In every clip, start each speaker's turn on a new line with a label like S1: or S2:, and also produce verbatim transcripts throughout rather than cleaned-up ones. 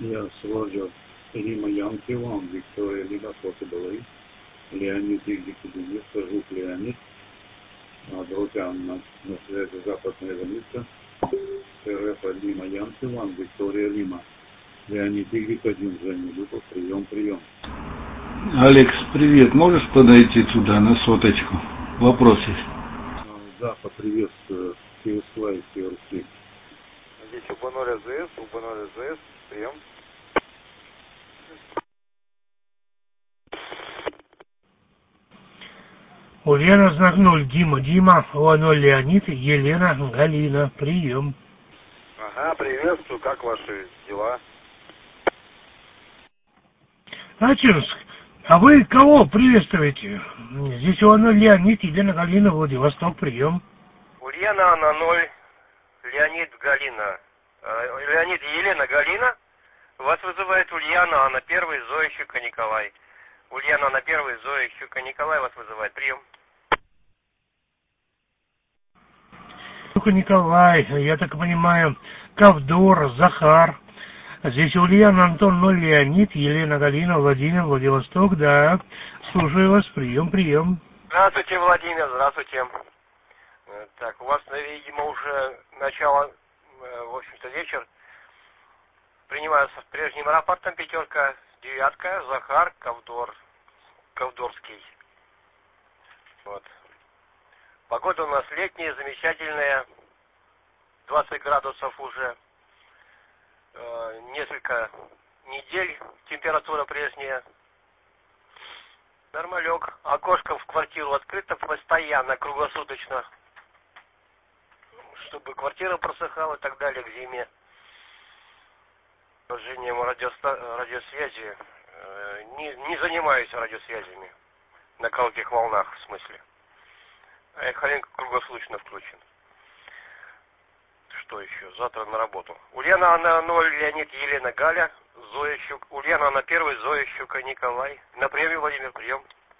S1: Yes, Roger. Lima Yankee One, Victoria Lima Possibility. Леонид Игорь Кудинец, Жук Леонид. Друзьям на, на связи западная граница. РФ Лима Янки One, Виктория Лима. Леонид Игорь один, Женя Люков, прием, прием.
S2: Алекс, привет. Можешь подойти туда на соточку? Вопрос есть.
S1: Запад, приветствую. Киевслай, Киевский.
S3: Здесь УБ-ноль АЗС, УБ-ноль АЗС, прием.
S4: Ульяна, знак ноль, Дима, Дима, О ноль, Леонид, Елена, Галина, прием.
S3: Ага, приветствую, как ваши дела?
S4: Ачинск, а вы кого приветствуете? Здесь О ноль, Леонид, Елена, Галина, Владивосток, прием.
S5: Ульяна на ноль, Леонид, Галина. Леонид и Елена, Галина. Вас вызывает Ульяна, Анна первый, Зоя, Щука, Николай. Ульяна на первый, Зоя, Щука, Николай вас вызывает. Прием.
S4: Щука, Николай, я так понимаю, Ковдор, Захар. Здесь Ульяна, Антон, ноль, Леонид, Елена, Галина, Владимир, Владивосток, да. Слушаю вас, прием, прием.
S5: Здравствуйте, Владимир, здравствуйте. Так, у вас, видимо, уже начало, в общем-то, вечер. Принимаю с прежним рапортом пятерка, девятка, Захар, Ковдор, Ковдорский. Вот. Погода у нас летняя, замечательная, двадцать градусов уже, э, несколько недель, температура прежняя. Нормалек. Окошко в квартиру открыто постоянно, круглосуточно, чтобы квартира просыхала и так далее к зиме. Положением радиоста... радиосвязи э, не, не занимаюсь радиосвязями на коротких волнах, в смысле. А Эхолинк круглосуточно включен. Что еще? Завтра на работу. Ульяна на ноль, Леонид, Елена, Галя, Зоя Щук. Ульяна на первый, Зоя Щука, Николай. На премию, Владимир, прием.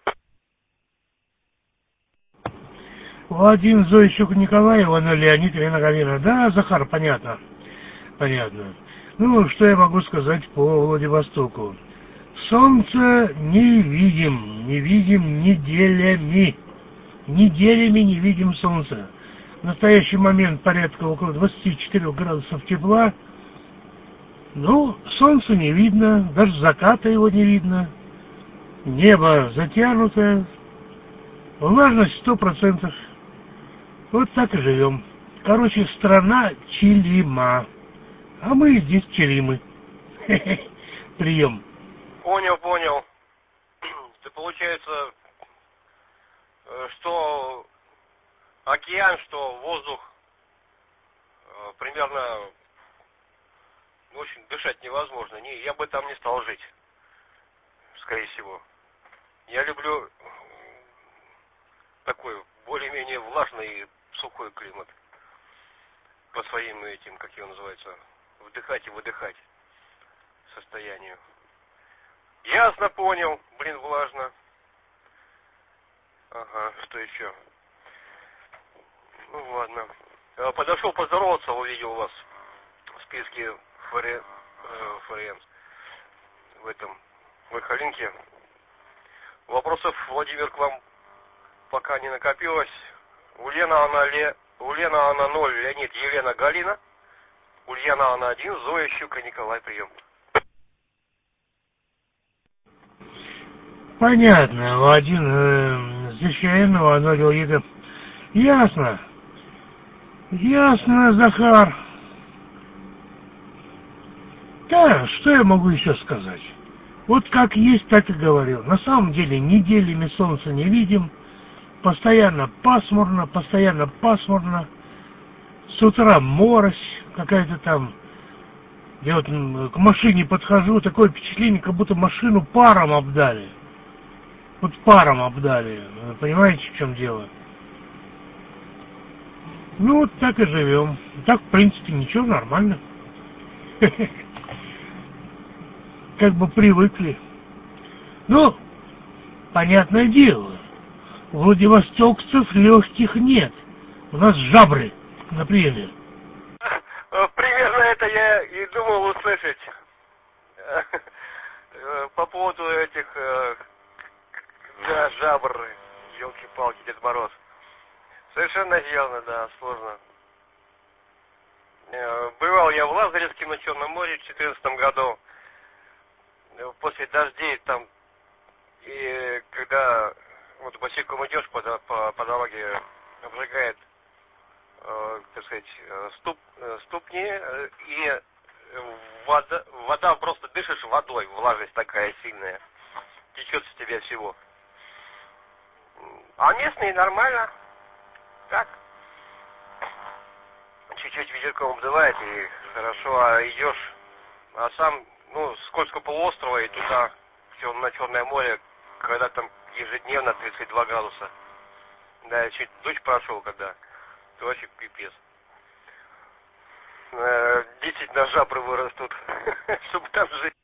S4: Владимир, Зоя Щука, Николай, О ноль, Леонид, Елена, Галина. Да, Захар, понятно. Понятно. Ну, что я могу сказать по Владивостоку? Солнце не видим, не видим неделями. Неделями не видим солнца. В настоящий момент порядка около двадцати четырёх градусов тепла. Ну, солнца не видно, даже заката его не видно. Небо затянуто. Влажность сто процентов. Вот так и живем. Короче, страна Чилима. А мы здесь Чилимы. Прием.
S5: Понял, понял. Ты, получается, что океан, что воздух, примерно, в общем, дышать невозможно. Не, я бы там не стал жить, скорее всего. Я люблю такой более-менее влажный, сухой климат. По своим этим, как его называется, вдыхать и выдыхать состоянию. Ясно, понял. Блин, влажно. Ага, что еще? Ну ладно. Подошел поздороваться, увидел вас в списке ФРН в этом, в Эхолинке. Вопросов, Владимир, к вам пока не накопилось. Ульяна, она ле... Ульяна, она ноль, Леонид, Елена, Галина. Ульяна, она один, Зоя, Щука, Николай, прием.
S4: Понятно, один э, защищаемого, оно Леонида. Ясно. Ясно, Захар. Да, что я могу еще сказать? Вот как есть, так и говорил. На самом деле неделями солнца не видим. Постоянно пасмурно, постоянно пасмурно. С утра морось какая-то там. Я вот к машине подхожу, такое впечатление, как будто машину паром обдали. Вот паром обдали. Понимаете, в чем дело? Ну, вот так и живем. Так, в принципе, ничего, нормально. Как бы привыкли. Ну, понятное дело. У владивостокцев легких нет. У нас жабры, например.
S5: Примерно это я и думал услышать. По поводу этих да, жабр, елки-палки, Дед Мороз. Совершенно верно, да, сложно. Бывал я в Лазаревске на Черном море в две тысячи четырнадцатом году. После дождей там, и когда вот босиком идешь по, по, по дороге, обжигает, э, так сказать, ступ, ступни, и вода, вода, просто дышишь водой, влажность такая сильная, течет с тебя всего. А местные нормально, так, чуть-чуть ветерком обдувает и хорошо, а идешь, а сам, ну, с Кольского полуострова и туда, на Черное море, когда там ежедневно тридцать два градуса. Да, я чуть дождь прошел, когда, это вообще пипец. Действительно, жабры вырастут, чтобы там жить.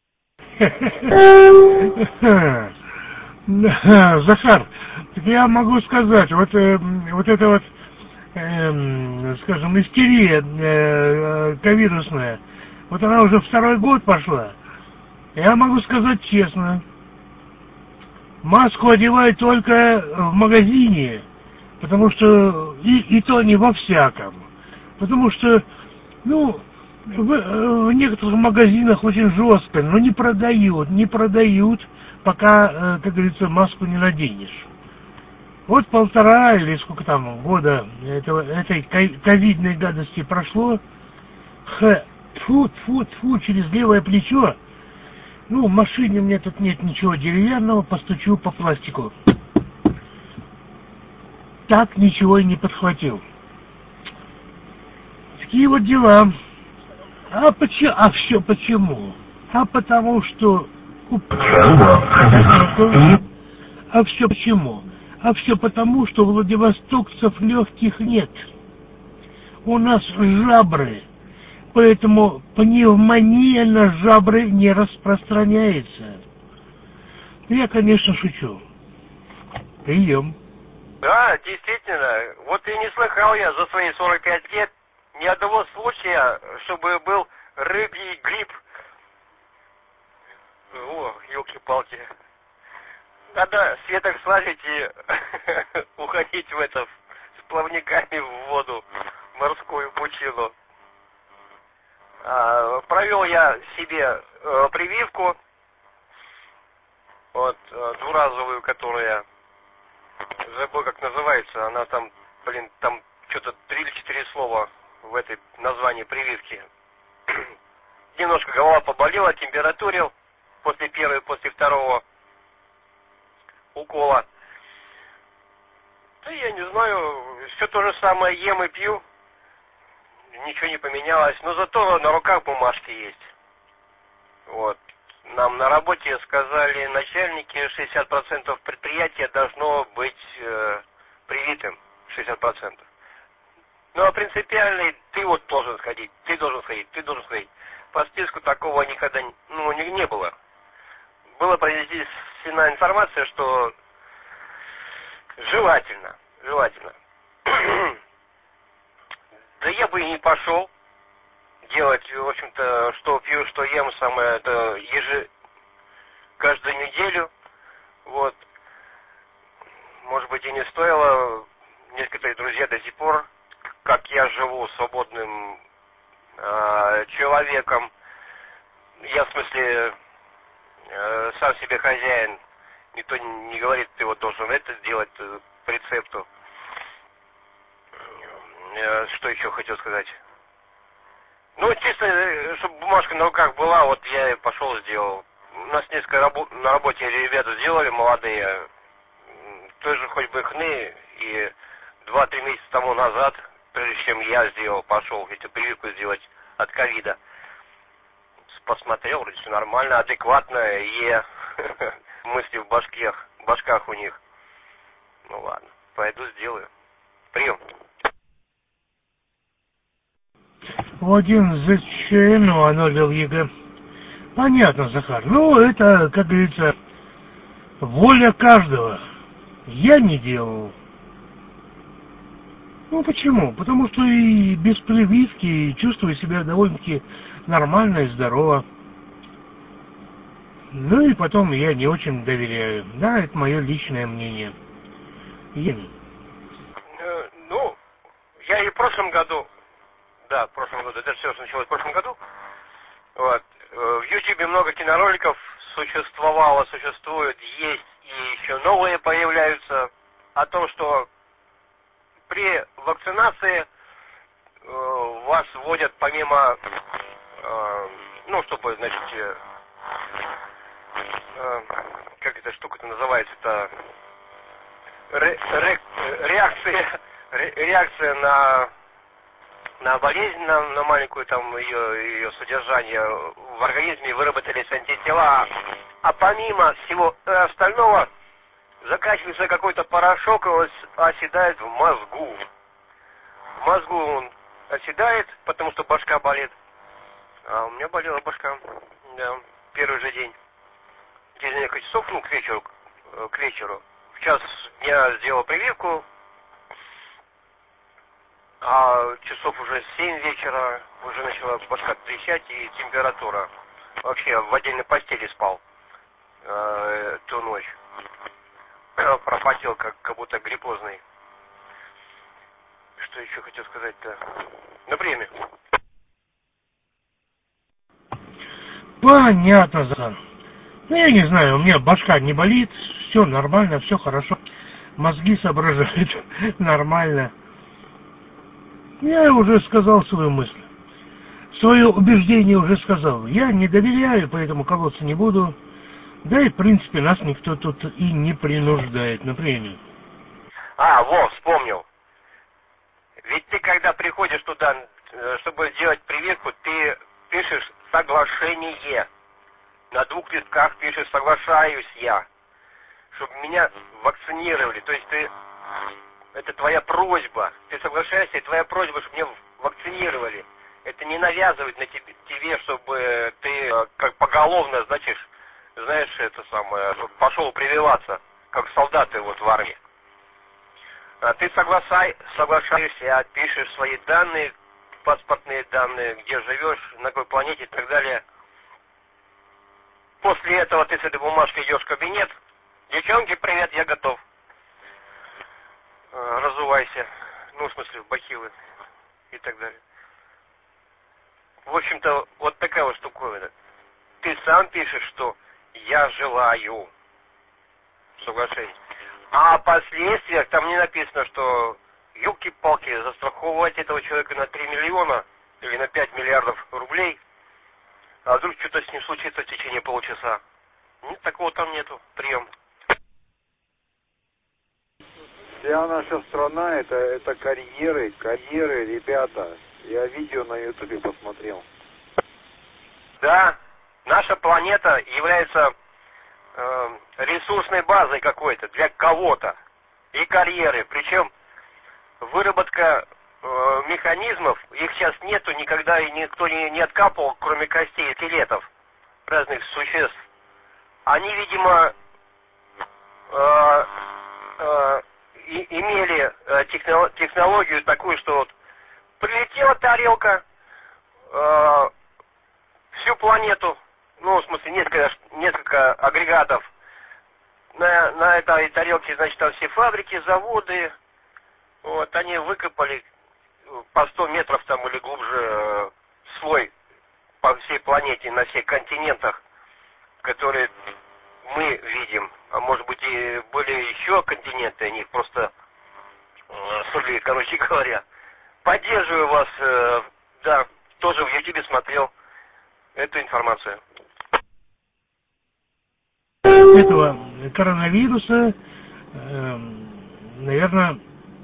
S4: Захар, так я могу сказать, вот, э, вот это вот, э, скажем, истерия э, ковидусная, вот она уже второй год пошла. Я могу сказать честно, маску одевают только в магазине, потому что и, и то не во всяком, потому что, ну, в, в некоторых магазинах очень жестко, но не продают, не продают, пока, как говорится, маску не наденешь. Вот полтора или сколько там года этого, этой ковидной гадости прошло, х, тьфу, тьфу, тьфу, через левое плечо. Ну, в машине у меня тут нет ничего деревянного, постучу по пластику. Так ничего и не подхватил. Такие вот дела. А почему? А все почему? А потому что... А все почему? А все потому, что владивостокцев легких нет. У нас жабры. Поэтому пневмония на жабры не распространяется. Я, конечно, шучу. Прием.
S5: Да, действительно. Вот и не слыхал я за свои сорок пять лет ни одного случая, чтобы был рыбий грипп. О, елки-палки. Надо светок слазить и уходить в это, с плавниками в воду, в морскую пучину. А, провел я себе э, прививку, вот, э, двуразовую, которая, забыл, как называется, она там, блин, там что-то три или четыре слова в этой названии прививки. Немножко голова поболела, температурил после первого, после второго укола. Да я не знаю, все то же самое ем и пью. Ничего не поменялось, но зато на руках бумажки есть. Вот. Нам на работе сказали начальники, шестьдесят процентов предприятия должно быть э, привитым. шестьдесят процентов. Ну а принципиальный, ты вот должен сходить, ты должен сходить, ты должен сходить. По списку такого никогда ну, не, не было. Была произведена информация, что желательно, желательно. Да я бы и не пошел делать, в общем-то, что пью, что ем, самое это еже... каждую неделю. Вот. Может быть, и не стоило. Некоторые друзья до сих пор, как я живу свободным э, человеком, я в смысле э, сам себе хозяин, никто не говорит, ты вот должен это сделать э, по рецепту. Что еще хотел сказать? Ну, чисто, чтобы бумажка на руках была, вот я и пошел сделал. У нас несколько рабо- на работе ребята сделали, молодые. Тоже хоть бы хны, и два-три месяца тому назад, прежде чем я сделал, пошел эту прививку сделать от ковида. Посмотрел, вроде все нормально, адекватно, и мысли в башках, в башках у них. Ну ладно, пойду сделаю. Прием.
S4: Один за ЧНУ, оно в ЕГЭ. Понятно, Захар. Ну, это, как говорится, воля каждого. Я не делал. Ну, почему? Потому что и без прививки чувствую себя довольно-таки нормально и здорово. Ну и потом я не очень доверяю. Да, это мое личное мнение. Я...
S5: Э, ну, я и в прошлом году, да, в прошлом году, это все началось в прошлом году, вот, в Ютубе много кинороликов существовало, существует, есть, и еще новые появляются о том, что при вакцинации э, вас вводят помимо, э, ну, чтобы, значит, э, э, как эта штука-то называется-то, ре, ре, реакция, ре, реакция на, на болезнь, на, на маленькую там ее, ее содержание в организме выработались антитела, а помимо всего остального закачивается какой-то порошок, и он оседает в мозгу. В мозгу он оседает, потому что башка болит. А у меня болела башка, да, первый же день. Через несколько часов, ну, к вечеру, к вечеру. В час дня сделал прививку, а часов уже семь вечера уже начала башка трещать и температура. Вообще в отдельной постели спал э, ту ночь. Пропотел, как, как будто гриппозный. Что еще хотел сказать-то? На время.
S4: Понятно, Захар. Ну, я не знаю, у меня башка не болит, все нормально, все хорошо. Мозги соображают нормально. Я уже сказал свою мысль. Свое убеждение уже сказал. Я не доверяю, поэтому колоться не буду. Да и, в принципе, нас никто тут и не принуждает, например.
S5: А, во, вспомнил. Ведь ты, когда приходишь туда, чтобы сделать прививку, ты пишешь соглашение. На двух листках пишешь «соглашаюсь я», чтобы меня вакцинировали. То есть ты, это твоя просьба. Ты соглашаешься, и твоя просьба, чтобы меня вакцинировали. Это не навязывает на тебе, тебе, чтобы ты как поголовно, значит, знаешь, это самое, пошел прививаться, как солдаты вот в армии. А ты соглашай, соглашаешься, пишешь свои данные, паспортные данные, где живешь, на какой планете и так далее. После этого ты с этой бумажкой идешь в кабинет. Девчонки, привет, я готов. Разувайся. Ну, в смысле, в бахилы и так далее. В общем-то, вот такая вот штуковина. Ты сам пишешь, что я желаю соглашение. А о последствиях там не написано, что ёлки-палки, застраховывать этого человека на три миллиона или на пять миллиардов рублей, а вдруг что-то с ним случится в течение полчаса. Нет, такого там нету. Прием.
S3: Вся наша страна это, это карьеры, карьеры, ребята. Я видео на ютубе посмотрел.
S5: Да, наша планета является э, ресурсной базой какой-то для кого-то. И карьеры. Причем выработка э, механизмов, их сейчас нету, никогда и никто не, не откапывал, кроме костей и скелетов разных существ. Они, видимо, э, э, и, имели э, техно, технологию такую, что вот прилетела тарелка, э, всю планету, ну, в смысле, несколько, несколько агрегатов. На, на этой тарелке, значит, там все фабрики, заводы. Вот, они выкопали по сто метров там или глубже э, слой по всей планете, на всех континентах, которые мы видим. А может быть, и были еще континенты, они их просто э, сули, короче говоря. Поддерживаю вас, э, да, тоже в ютубе смотрел эту информацию.
S4: Этого коронавируса, э, наверное,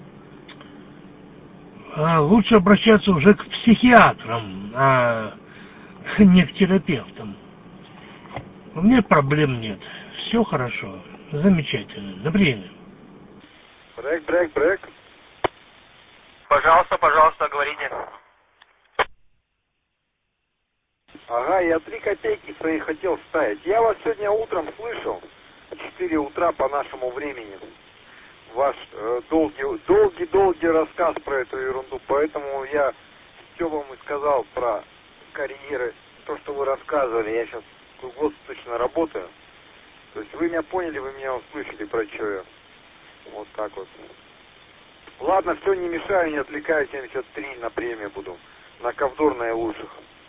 S4: лучше обращаться уже к психиатрам, а не к терапевтам. У меня проблем нет. Все хорошо. Замечательно. Например.
S3: Брейк, брейк, брейк.
S5: Пожалуйста, пожалуйста, говорите.
S3: Ага, я три копейки свои хотел вставить. Я вас сегодня утром слышал, в четыре утра по нашему времени. Ваш э, долгий, долгий, долгий рассказ про эту ерунду. Поэтому я все вам и сказал про карьеры, то, что вы рассказывали. Я сейчас круглосуточно работаю. То есть вы меня поняли, вы меня услышали, про что я. Вот так вот. Ладно, все, не мешаю, не отвлекаю, семьдесят три на премию буду. На ковдор на лучших.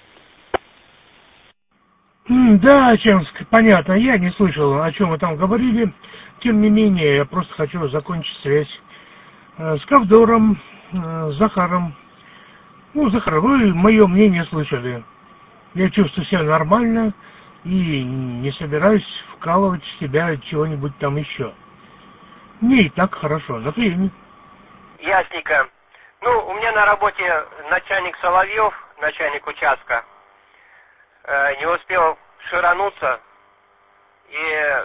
S4: Да, Чемск, понятно, я не слышал, о чем вы там говорили. Тем не менее, я просто хочу закончить связь э, с Ковдором, э, с Захаром. Ну, Захар, вы мое мнение слышали. Я чувствую себя нормально и не собираюсь вкалывать в себя чего-нибудь там еще. Мне и так хорошо, на приеме.
S5: Ясненько. Ну, у меня на работе начальник Соловьев, начальник участка, э, не успел ширануться, и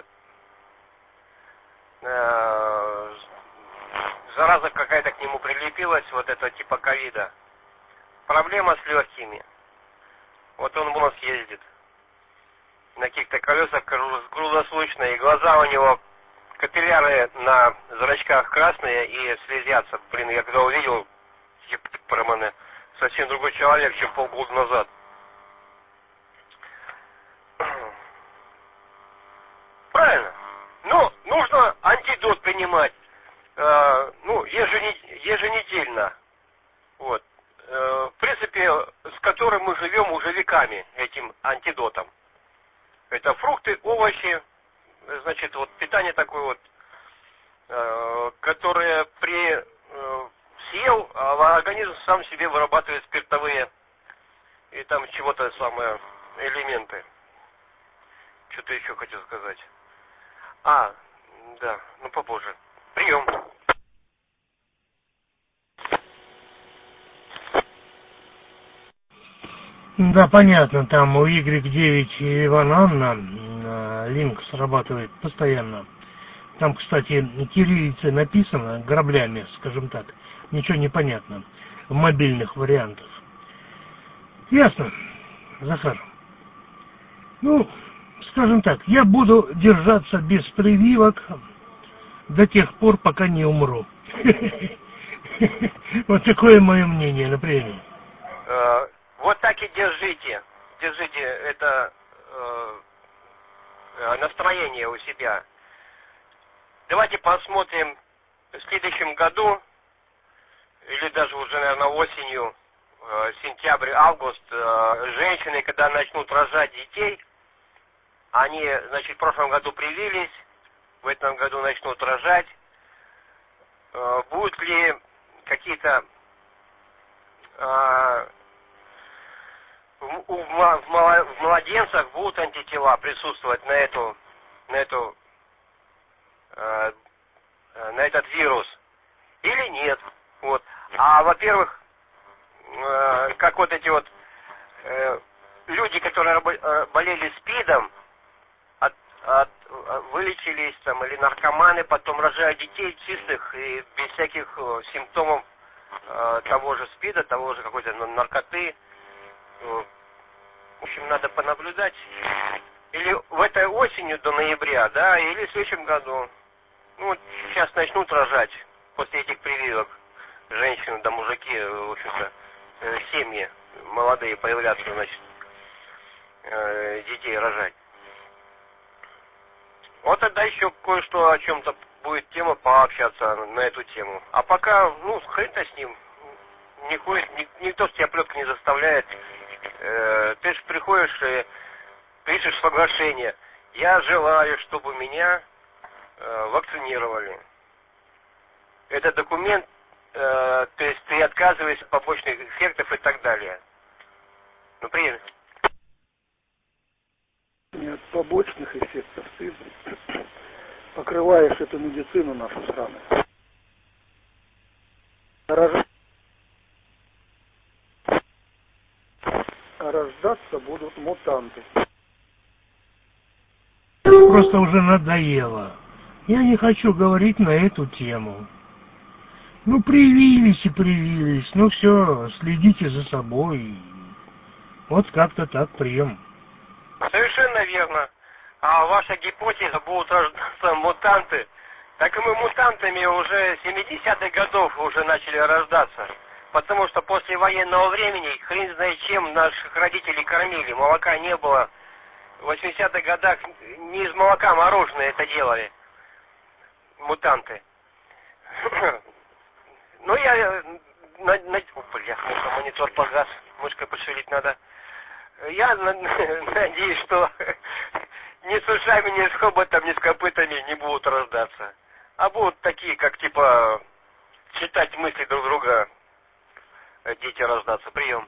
S5: э, зараза какая-то к нему прилепилась, вот это типа ковида. Проблема с легкими. Вот он в нос ездит на каких-то колесах круглосуточно, и глаза у него, капилляры на зрачках красные и слезятся. Блин, я когда увидел, прямо совсем другой человек, чем полгода назад. Правильно. Ну, нужно антидот принимать, э, ну, еженед... еженедельно. Вот. Э, в принципе, с которым мы живем уже веками, этим антидотом. Это фрукты, овощи, значит, вот питание такое вот, э, которое при э, съел, а организм сам себе вырабатывает спиртовые и там чего-то самое элементы. Что-то еще хотел сказать. А, да, ну попозже. Прием.
S4: Да, понятно, там у игрек девять и Иван Анна линк срабатывает постоянно. Там, кстати, кириллицей написано, граблями, скажем так. Ничего не понятно в мобильных вариантах. Ясно, Захар. Ну, скажем так, я буду держаться без прививок до тех пор, пока не умру. Вот такое мое мнение, например.
S5: Вот так и держите. Держите это настроение у себя. Давайте посмотрим в следующем году, или даже уже, наверное, осенью, сентябрь, август, женщины, когда начнут рожать детей, они, значит, в прошлом году привились, в этом году начнут рожать. Будут ли какие-то в младенцах будут антитела присутствовать на эту, на эту, на этот вирус или нет? Вот. А во-первых, как вот эти вот люди, которые болели СПИДом, от, от, вылечились там, или наркоманы, потом рожают детей чистых и без всяких симптомов того же СПИДа, того же какой-то наркоты. В общем, надо понаблюдать. Или в этой осенью до ноября, да, или в следующем году. Ну, вот сейчас начнут рожать после этих прививок. Женщины да мужики, в общем-то, семьи молодые появляться, значит, детей рожать. Вот тогда еще кое-что о чем-то будет тема пообщаться на эту тему. А пока, ну, хрен-то с ним. Не ходит, никто с тебя плетка не заставляет. Э, ты же приходишь и пишешь соглашение. Я желаю, чтобы меня э, вакцинировали. Это документ, э, то есть ты отказываешься от побочных эффектов и так далее. Ну, принято.
S6: От побочных эффектов ты покрываешь эту медицину нашу страну. А рождаться будут мутанты.
S4: Просто уже надоело. Я не хочу говорить на эту тему. Ну, привились и привились. Ну, все, следите за собой. Вот как-то так, прием.
S5: Совершенно верно. А ваша гипотеза, будут рождаться мутанты, так и мы мутантами уже семидесятых годов уже начали рождаться. Потому что после военного времени, хрен знает чем, наших родителей кормили. Молока не было, в восьмидесятых годах не из молока мороженое это делали. Мутанты. Ну, я... На, на... О, бля, монитор погас. Мышкой пошевелить надо. Я на, надеюсь, что ни с ушами, ни с хоботом, ни с копытами не будут рождаться. А будут такие, как типа читать мысли друг друга, дети рождаться. Прием.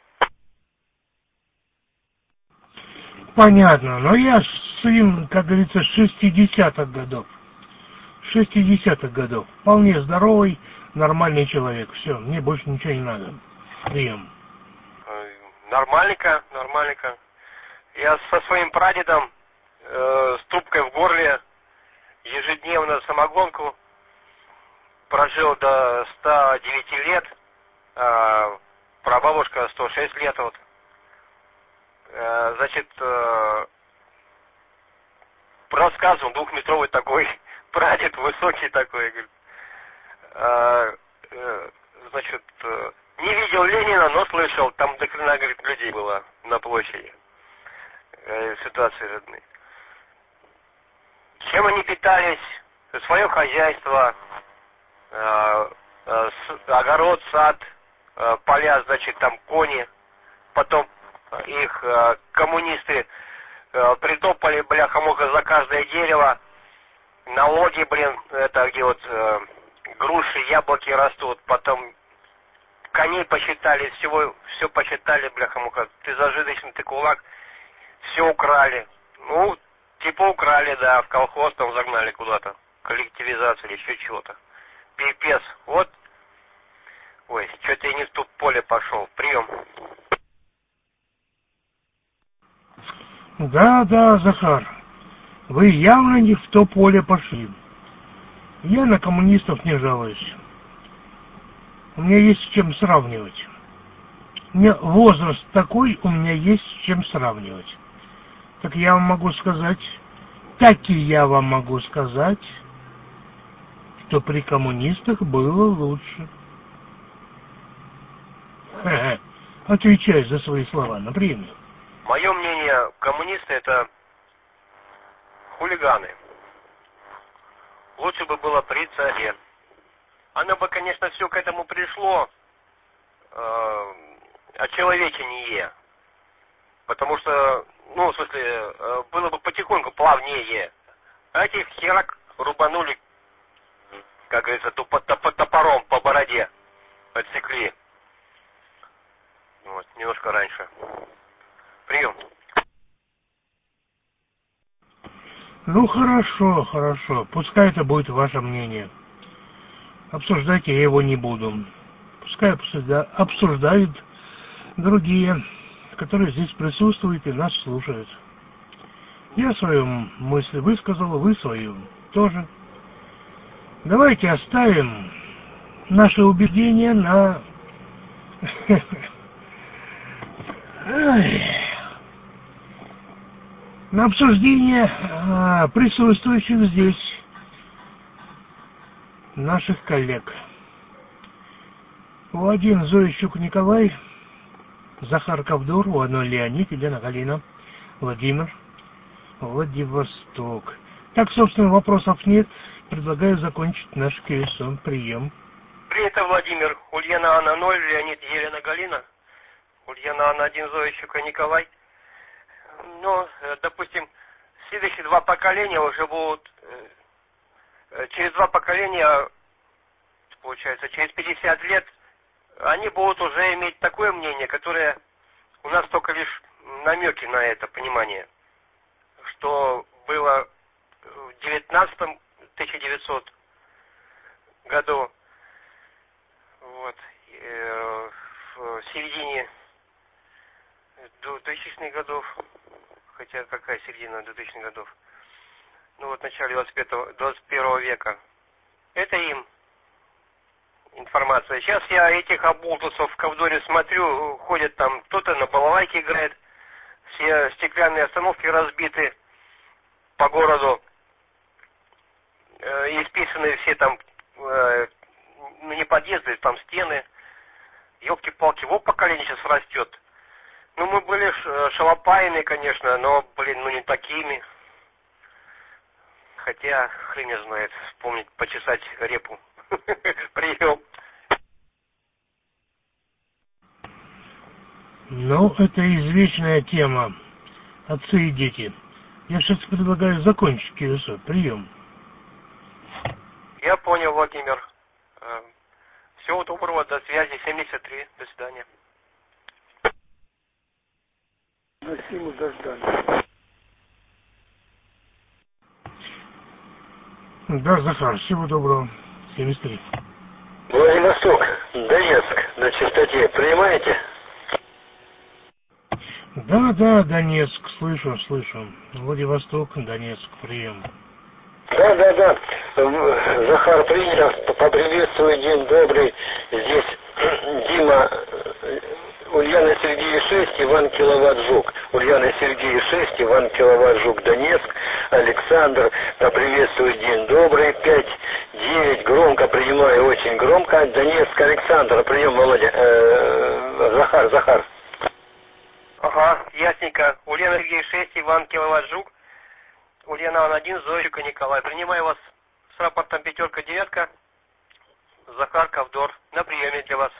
S4: Понятно, но я сын, как говорится, шестидесятых годов. шестидесятых годов. Вполне здоровый, нормальный человек. Все, мне больше ничего не надо. Прием.
S5: Нормальненько, нормальненько. Я со своим прадедом э, с трубкой в горле ежедневно самогонку прожил до ста девяти лет, а прабабушка сто шесть лет вот. Э, значит, э, по рассказам двухметровый такой прадед, высокий такой, говорит, э, э, значит, э, не видел Ленина, но слышал, там до хрена, говорит, людей было на площади. Э, ситуации родные. Чем они питались? Свое хозяйство, э, э, с, огород, сад, э, поля, значит, там кони. Потом их э, коммунисты э, притопали, бляха-муха, за каждое дерево. Налоги, блин, это где вот э, груши, яблоки растут. Потом коней посчитали, всего, все посчитали, бляха-муха. Ты зажиточный, ты кулак. Все украли. Ну, типа украли, да, в колхоз там загнали куда-то. Коллективизация или еще чего-то. Пипец. Вот. Ой, что-то я не в то поле пошел. Прием.
S4: Да, да, Захар. Вы явно не в то поле пошли. Я на коммунистов не жалуюсь. У меня есть с чем сравнивать. У меня возраст такой, у меня есть с чем сравнивать. Так я вам могу сказать, так и я вам могу сказать, что при коммунистах было лучше. Ха-ха. Отвечай за свои слова, например.
S5: Мое мнение, коммунисты это хулиганы. Лучше бы было при царе. Оно бы, конечно, все к этому пришло, э, очеловечение. Потому что, ну, в смысле, э, было бы потихоньку плавнее. А этих херак рубанули, как говорится, топором по бороде. Отсекли. Вот, немножко раньше. Прием.
S4: Ну, хорошо, хорошо. Пускай это будет ваше мнение. Обсуждать я его не буду. Пускай обсужда... обсуждают другие, которые здесь присутствуют и нас слушают. Я свою мысль высказал, вы свою тоже. Давайте оставим наши убеждения на... на обсуждение а, присутствующих здесь наших коллег. У один Зоищук Николай, Захар Ковдор, у одной Леонид, Елена Галина, Владимир, Владивосток. Так, собственно, вопросов нет. Предлагаю закончить наш КСО. Прием.
S5: Привет, Владимир. Ульяна Анна ноль, Леонид Елена Галина. Ульяна Анна один, Зоищук Николай. Ну, допустим, следующие два поколения уже будут, через два поколения, получается, через пятьдесят лет, они будут уже иметь такое мнение, которое у нас только лишь намеки на это понимание, что было в девятнадцатом, тысяча девятисотом году, вот, в середине двухтысячных годов, хотя какая середина двухтысячных годов, ну вот в начале двадцать первого века, это им информация. Сейчас я этих оболтусов в Ковдоре смотрю, ходят там, кто-то на балалайке играет, все стеклянные остановки разбиты по городу, э, исписаны все там, э, ну не подъезды, там стены, елки-палки, вот поколение сейчас растет. Ну, мы были ш- шалопаями, конечно, но, блин, ну не такими. Хотя, хрен не знает, вспомнить, почесать репу. Прием.
S4: Ну, это извечная тема. Отцы и дети. Я сейчас предлагаю закончить Кирюсо. Прием.
S5: Я понял, Владимир. Э, Всего доброго, до связи, семьдесят три, до свидания.
S6: На силу дождались.
S4: Да, Захар, всего доброго. семьдесят три.
S7: Владивосток, Донецк, на частоте. Принимаете?
S4: Да, да, Донецк, слышу, слышу. Владивосток, Донецк, прием.
S7: Да, да, да. М, Захар принял. Поприветствую, день добрый. Здесь Дима, э, Ульяна Сергея шесть, Иван Киловатт Жук. Ульяна Сергея шесть, Иван Киловатт Жук, Донецк. Александр, поприветствую, день добрый. пять, девять, громко принимаю, очень громко. Донецк, Александр, прием, Володя. Э, Захар, Захар.
S5: Ага, ясненько. Ульяна Сергей шесть, Иван Киловатт Жук. Ульяна один, Зойчика Николай. Принимаю вас с рапортом пятерка, девятка. Захар Ковдор. На приеме для вас.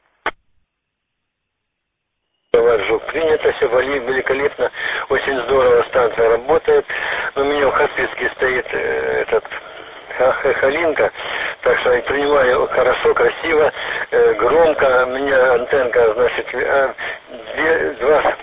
S7: Жук. Принято, все великолепно, очень здорово станция работает. У меня в Хаспийске стоит э, этот Халинка, так что я принимаю хорошо, красиво, э, громко. У меня антенка, значит, э, две, два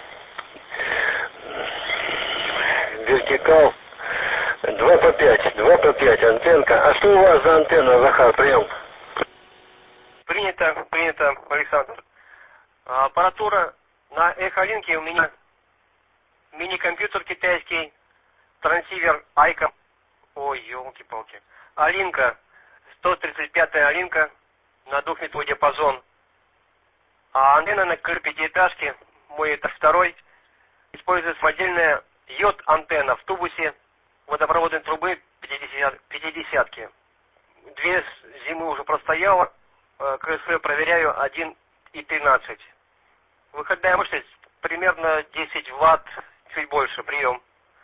S7: вертикал, два по пять, два по пять антенка. А что у вас за антенна, Захар, прием?
S5: Принято, принято, Александр. Аппаратура на Эхолинке у меня мини-компьютер китайский, трансивер Айка, ой, елки-палки, Алинка, сто тридцать пятая Алинка на двухметровый диапазон. А антенна на крыше пятиэтажки, мой этаж второй, используется отдельная йод-антенна в тубусе водопроводной трубы пятидесятки. Две зимы уже простояла, КСФ проверяю один и тринадцать. Выходная мощность примерно десять ватт, чуть больше, прием.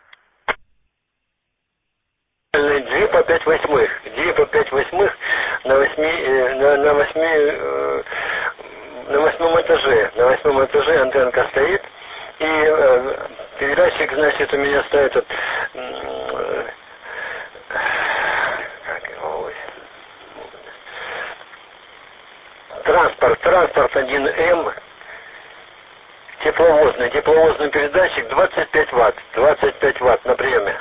S7: Две по пять восьмых, две по пять восьмых на восьми, на, на восьми, э, на восьмом этаже, на восьмом этаже антенка стоит, и э, передатчик, значит, у меня стоит вот, э, как его, транспорт, транспорт один эм, тепловозный, тепловозный передатчик двадцать пять ватт, двадцать пять ватт на приеме.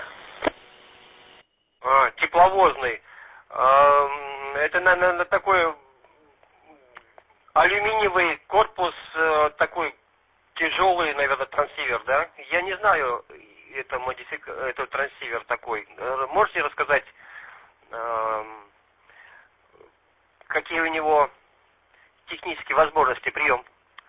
S5: А, тепловозный. А, это, наверное, такой алюминиевый корпус, такой тяжелый, наверное, трансивер, да? Я не знаю, это модифик... это трансивер такой. Можете рассказать, какие у него технические возможности, прием?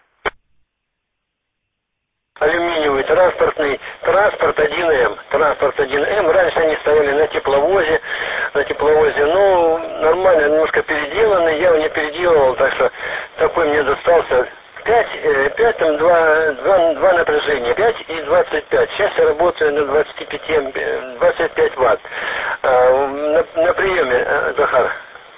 S7: Алюминиевый транспортный, транспорт один эм, транспорт один эм, раньше они стояли на тепловозе, на тепловозе, ну, нормально, немножко переделанный, я его не переделывал, так что такой мне достался, пять, пять там, два, два, два напряжения, пять и двадцать пять, сейчас я работаю на двадцать пять, двадцать пять ватт, а, на, на приеме, Захар.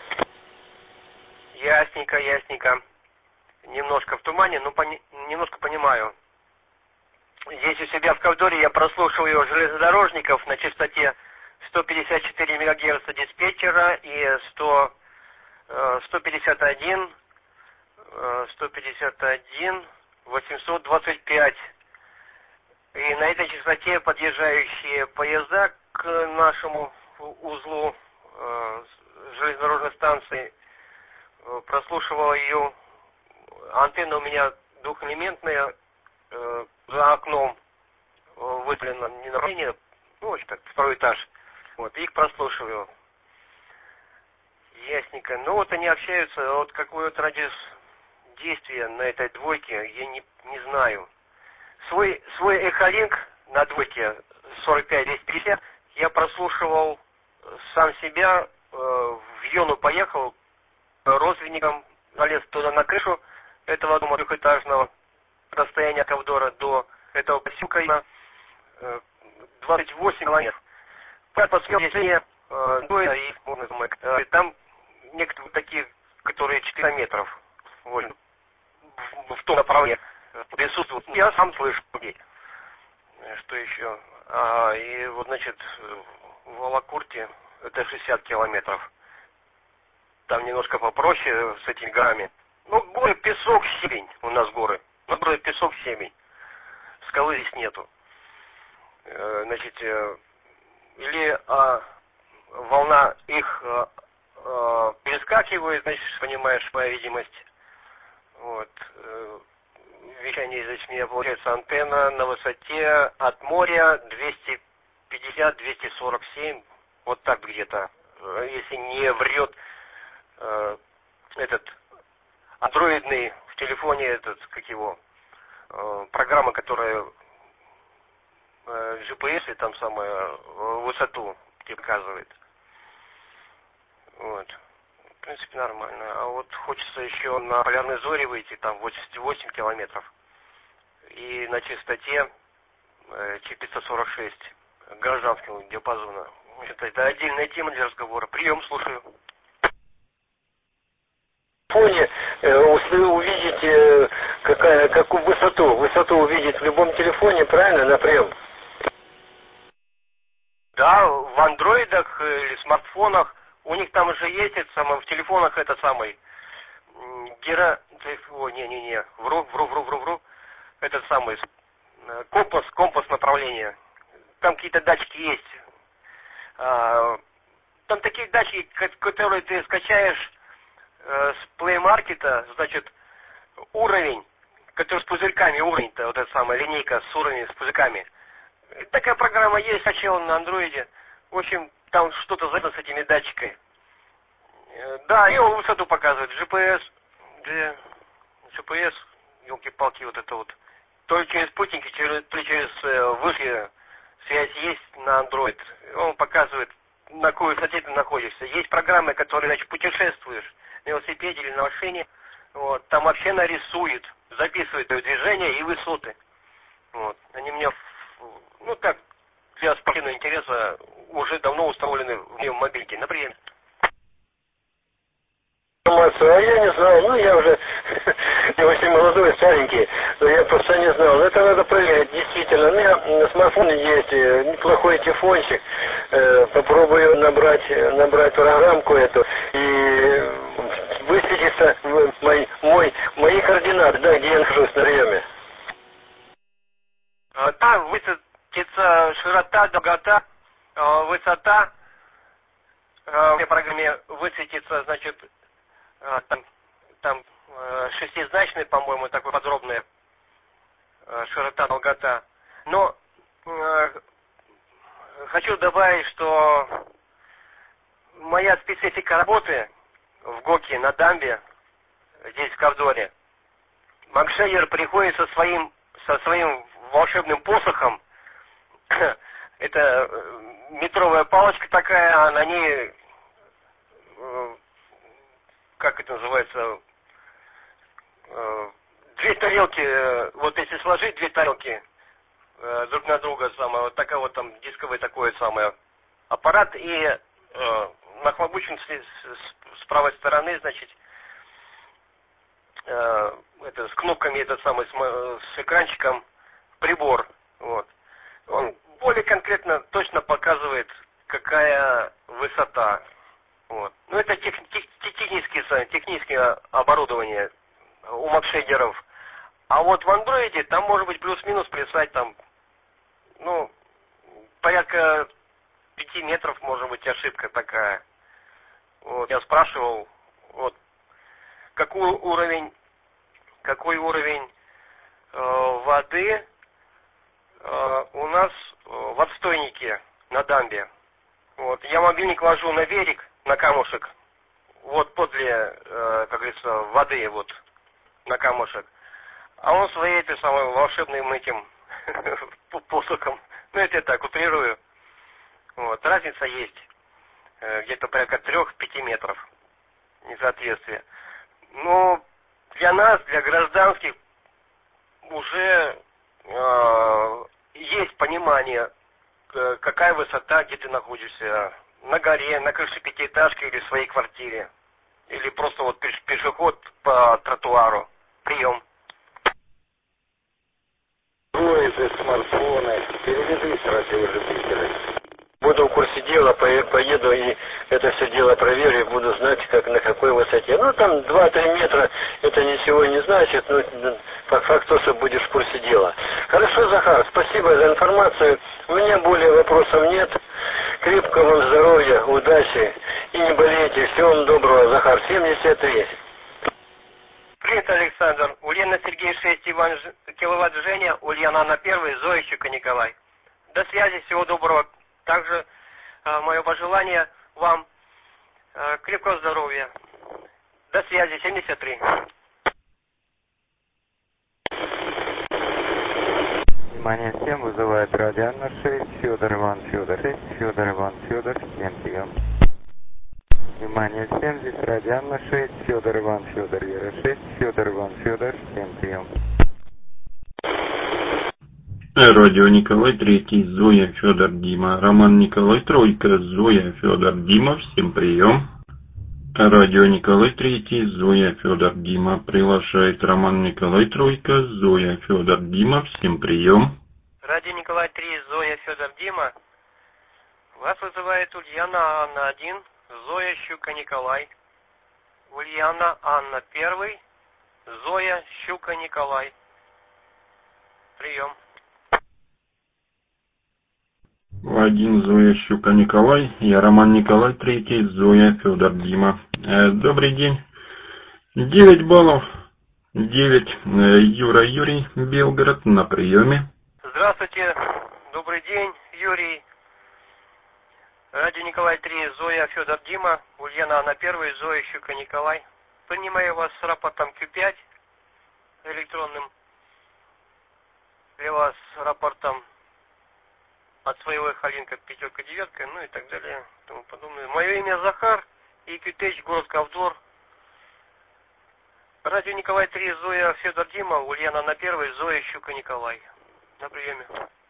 S5: Ясненько, ясненько, немножко в тумане, но пони... немножко понимаю. Здесь у себя в Ковдоре я прослушиваю железнодорожников на частоте сто пятьдесят четыре мегагерца диспетчера и сто, сто пятьдесят один, сто пятьдесят один, восемьсот двадцать пять. И на этой частоте подъезжающие поезда к нашему узлу железнодорожной станции, прослушивал ее. Антенна у меня двухэлементная, за окном выставлено не направление, ну, очень так, второй этаж. Вот, их прослушиваю. Ясненько. Ну, вот они общаются, вот какой вот радиус действия на этой двойке, я не, не знаю. Свой, свой Эхолинк на двойке сорок пять двести пятьдесят я прослушивал сам себя, э, в Йону поехал, родственникам, залез туда на крышу этого дома трехэтажного, расстояние Ковдора до этого поселка двадцать восемь километров. По движение и там некоторые такие, которые четыре метров вот, в, в том направлении присутствуют. Я сам слышу. Что еще? А, и вот, значит, в Алакурте это шестьдесят километров. Там немножко попроще с этими горами. Ну, горы, песок, семень. У нас горы. Ну, горы, песок, семень. Скалы здесь нету. Э, значит, э, или а, волна их а, а, перескакивает, значит, понимаешь, по видимости. Вот. Э, вещание здесь у меня получается антенна на высоте от моря двести пятьдесят — двести сорок семь. Вот так где-то. Если не врет э, этот андроидный в телефоне, этот, как его, э, программа, которая э, джи пи эс и там самую высоту тебе показывает. Вот. В принципе, нормально. А вот хочется еще на полярной зори выйти, там восемьдесят восемь километров. И на частоте э, четыреста сорок шесть гражданского диапазона. Это отдельная тема для разговора. Прием, слушаю.
S7: В фоне э, увидеть э, какая, какую высоту. Высоту увидеть в любом телефоне, правильно, на прием?
S5: Да, в андроидах или смартфонах у них там уже есть это самое, в телефонах это самый гера... О, не-не-не, вру, вру, вру, вру, вру. Этот самый компас, компас направления. Там какие-то датчики есть. А, там такие датчики, которые ты скачаешь э, с Play Market, значит, уровень, который с пузырьками, уровень-то, вот эта самая линейка с уровнем, с пузырьками. Такая программа есть, скачала на андроиде. В общем, там что-то за с этими датчиками. Да, и он высоту показывает. джи пи эс, джи пи эс, елки-палки, вот это вот. То ли через спутники, то ли через э, вышки связь есть на Android. Он показывает, на какой высоте ты находишься. Есть программы, которые, значит, путешествуешь на велосипеде или на машине. Вот, там вообще нарисует, записывает движение и высоты. Вот. Они мне, ну так, для спортивного интереса уже давно установлены в моем мобильке. Например.
S7: А я не знал, ну я уже не очень молодой, старенький, но я просто не знал. Но это надо проверить, действительно. У меня на смартфоне есть неплохой телефончик, попробую набрать, набрать программку эту и высветится мой, мой, мои координаты, да, где я нахожусь на приеме.
S5: Там высветится широта, долгота, высота. В этой программе высветится, значит, там, там шестизначный, по-моему, такой подробный широта, долгота. Но э, хочу добавить, что моя специфика работы в ГОКе на дамбе, здесь в Ковдоре, Макшейер приходит со своим, со своим волшебным посохом. Это метровая палочка такая, на ней, как это называется, две тарелки, вот если сложить две тарелки друг на друга, самое, вот такая вот там дисковый такой самый аппарат, и э, нахлобучен с, с, с правой стороны, значит, э, это, с кнопками этот самый, с, с экранчиком прибор. Вот. Он более конкретно точно показывает, какая высота. Вот. Ну, это тех, тех, технические, технические оборудование у макшейдеров. А вот в андроиде там может быть плюс-минус плясать там, ну, порядка пяти метров, может быть, ошибка такая. Вот. Я спрашивал, вот, какой уровень, какой уровень э, воды э, у нас в отстойнике на дамбе. Вот. Я мобильник ложу на берег, на камушек, вот подле, э, как говорится, воды, вот, на камушек. А он своей этой самой волшебным этим посохом, ну это я так утрирую. Вот. Разница есть. Э, где-то порядка трех-пяти метров несоответствие. Но для нас, для гражданских уже э, есть понимание, э, какая высота, где ты находишься, на горе, на крыше пятиэтажки или в своей квартире, или просто вот пеш- пешеход по тротуару. Прием.
S7: Андроиды, смартфоны, переведись радиорепетиторы. Буду в курсе дела, поеду и это все дело проверю, и буду знать, как, на какой высоте. Ну, там два-три метра, это ничего не значит, но по факту, что будешь в курсе дела. Хорошо, Захар, спасибо за информацию. У меня более вопросов нет. Крепкого вам здоровья, удачи и не болейте. Всего вам доброго, Захар. семьдесят три.
S5: Привет, Александр. Ульяна Сергей шесть, Иван Ж... киловатт Женя, Ульяна Анна первый, Зоя Щука Николай. До связи, всего доброго. Также э, мое пожелание вам э, крепкого здоровья. До связи, семьдесят три.
S8: Внимание всем, вызывает радио Анна шесть, Федор Иван Федор шесть, Федор Иван Федор, всем прием. Внимание всем, здесь радио Анна шесть, Федор Иван Федор Вера шесть, Федор Иван Федор, всем прием.
S9: Радио Николай третий, Зоя Федор Дима, Роман Николай тройка, Зоя Федор Дима, всем прием. Радио Николай третий, Зоя Федор Дима, приглашает Роман Николай тройка, Зоя Федор Дима, всем прием.
S5: Радио Николай три, Зоя Федор Дима. Вас вызывает Ульяна Анна один, Зоя Щука Николай. Ульяна Анна первый, Зоя Щука Николай. Прием.
S9: Один, Зоя Щука Николай, я Роман Николай третий, Зоя Федор Дима. Э, добрый день. девять баллов. девять. Э, Юра Юрий, Белгород, на приеме.
S5: Здравствуйте. Добрый день, Юрий. Радио Николай три, Зоя Федор Дима, Ульяна Анна первый, Зоя Щука Николай. Принимаю вас с рапортом Q пять электронным. Для вас с рапортом от своего Халинка пятерка девятка, ну и так далее, тому подобное. Мое имя Захар, и Кютеч, город Ковдор. Радио Николай три, Зоя Федор Дима, Ульяна на первой, Зоя Щука Николай. На приеме.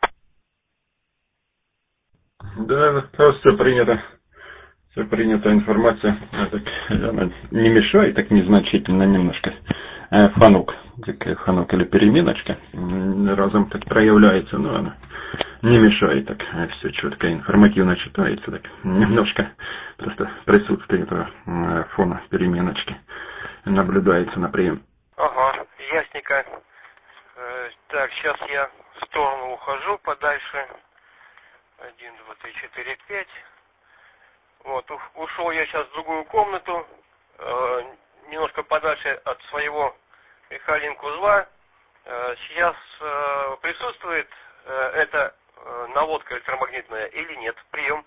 S9: Да, просто принято. Все принята информация. А так, она не мешает, так незначительно немножко. А, фанук, такая фанук или переменочка разом так проявляется, но она не мешает, так все четко, информативно читается, так немножко просто присутствие этого фона переменочки наблюдается на прием.
S5: Ага, ясненько. Э, так, сейчас я в сторону ухожу подальше. Один, два, три, четыре, пять. Вот, ушел я сейчас в другую комнату, э, немножко подальше от своего Михалинка узла. Э, сейчас э, присутствует э, эта э, наводка электромагнитная или нет? Прием.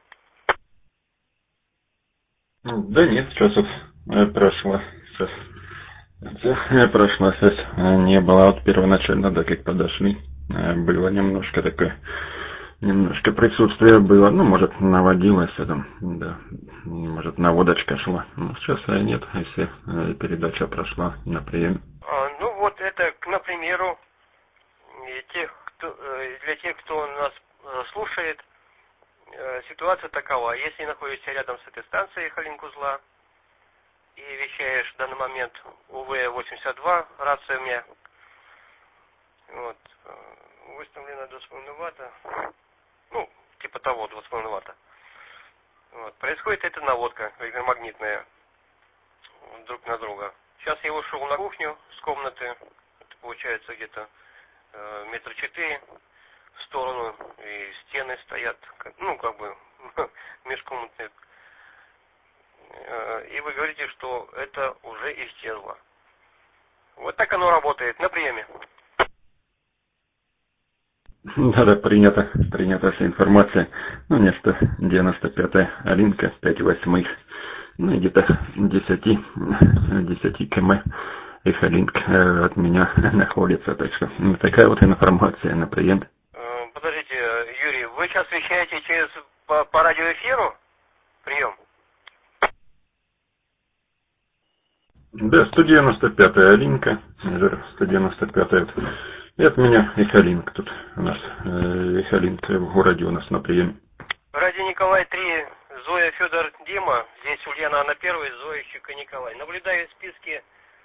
S9: Да нет, сейчас вот прошла. Сейчас. Прошла сейчас. Не было вот первоначально, да, как подошли. Было немножко такое. Немножко присутствие было, ну, может, наводилось, там, да, может, наводочка шла. Но сейчас нет, если передача прошла на прием.
S5: А, ну, вот это, к примеру, тех, кто, для тех, кто нас слушает, ситуация такова. Если находишься рядом с этой станцией Халинк-узла и вещаешь в данный момент У В восемьдесят два, рация у меня, вот, выставлена два с половиной ватта, ну, типа того, два с половиной ватта. Вот. Происходит эта наводка электромагнитная друг на друга. Сейчас я ушел на кухню с комнаты, это получается где-то э, метра четыре в сторону, и стены стоят, ну, как бы, межкомнатные. Э, и вы говорите, что это уже исчезло. Вот так оно работает на приеме.
S9: Да, да, принято, принята вся информация. Ну, место девяносто пятая Алинка, пять восьмых. Ну, где-то десять, десять км их Алинк от меня находится. Так что ну, такая вот информация на прием.
S5: Подождите, Юрий, вы сейчас вещаете через по, по радиоэфиру? Прием.
S9: Да, сто девяносто пятая Алинка, сто девяносто пятая Это меня Эхолинк тут у нас. Эхолинк в городе у нас на приеме.
S5: Радио Николай три, Зоя, Федор, Дима. Здесь Ульяна, Анна первая, Зоя, Щука, Николай. Наблюдая в списке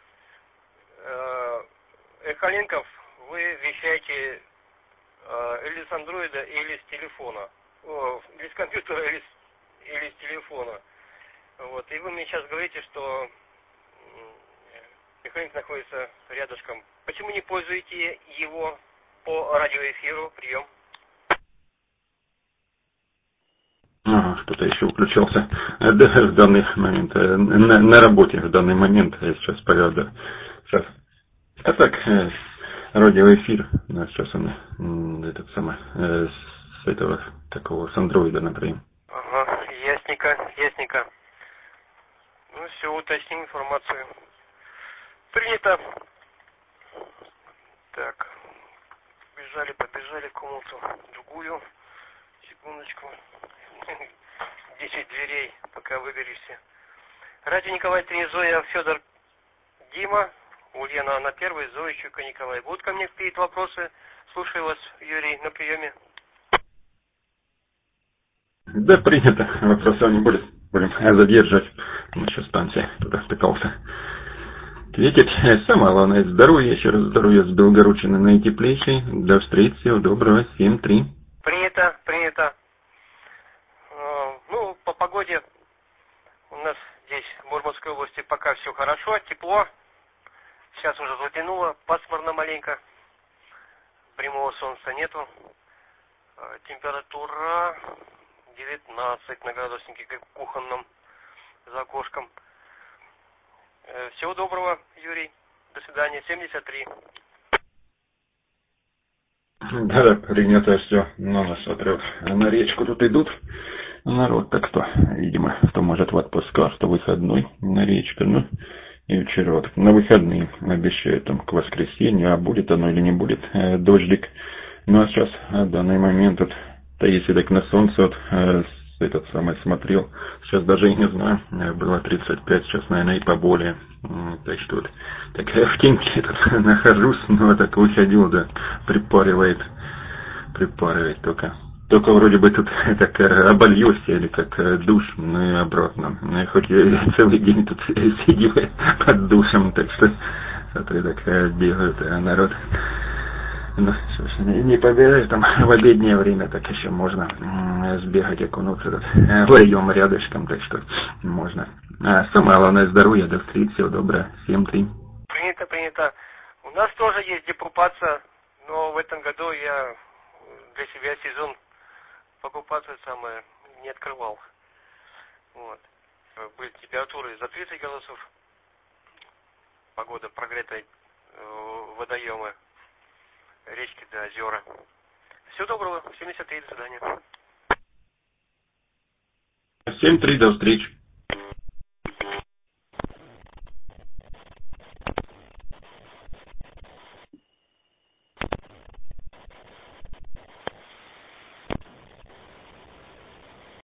S5: э, Эхолинков, вы вещаете э, или с андроида, или с телефона. О, или с компьютера, или с, или с телефона. Вот. И вы мне сейчас говорите, что Эхолинк находится рядышком. Почему не пользуете его по радиоэфиру? Прием.
S9: Ага, кто-то еще включился. Да, в данный момент, на, на работе в данный момент, я сейчас порядок. Сейчас. А так, э, радиоэфир, да, сейчас он, этот самый, э, с этого, такого, с андроида, например.
S5: Ага, ясненько, ясненько. Ну все, уточним информацию. Принято. Так, бежали, побежали в комнату другую. Секундочку. Десять дверей, пока выберешься. Радио Николай три, Зоя, Федор, Дима, Ульяна, Анна первая, Зоя, Щука, Николай. Будут ко мне какие-то вопросы? Слушаю вас, Юрий, на приеме.
S9: Да, принято. Вопросов не будет. Будем задержать. Еще станция туда пытался ответить. Самое главное, здоровье. Еще раз здоровья с Белгородчины наитеплейшей. До встречи. Всего доброго. семь три.
S5: Принято, принято. Ну, по погоде у нас здесь, в Мурманской области, пока все хорошо, тепло. Сейчас уже затянуло, пасмурно маленько. Прямого солнца нету. Температура девятнадцать на градуснике, как в кухонном, за окошком. Всего доброго, Юрий. До свидания. семьдесят три.
S9: Да, да, принято все. Ну, нас смотрю, на речку тут идут народ, так что, видимо, кто может в отпуска, что выходной на речку, ну, и вчера вот на выходные обещают там к воскресенью, а будет оно или не будет, э, дождик. Ну, а сейчас, в данный момент, вот, да если так на солнце, вот, э, этот самый смотрел, сейчас даже и не знаю, было тридцать пять, сейчас, наверное, и поболее. Так что вот, так в теньке тут нахожусь, но так выходил, да, припаривает, припаривает только. Только вроде бы тут так обольешься или как душ, ну и обратно. Ну, хоть я целый день тут сидел под душем, так что смотри, так бегают, а народ. Ну, собственно, не побежишь, там в обеднее время так еще можно сбегать, окунуться тут вдвоем рядышком, так что можно. А самое главное здоровья, до встречи, всего доброго, семь три.
S5: Принято, принято. У нас тоже есть где купаться, но в этом году я для себя сезон покупаться самое не открывал. Вот. Были температуры за тридцать градусов, погода прогретая, водоемы, речки до озера. Всего доброго, семьдесят три, до свидания.
S9: семь три, до встречи.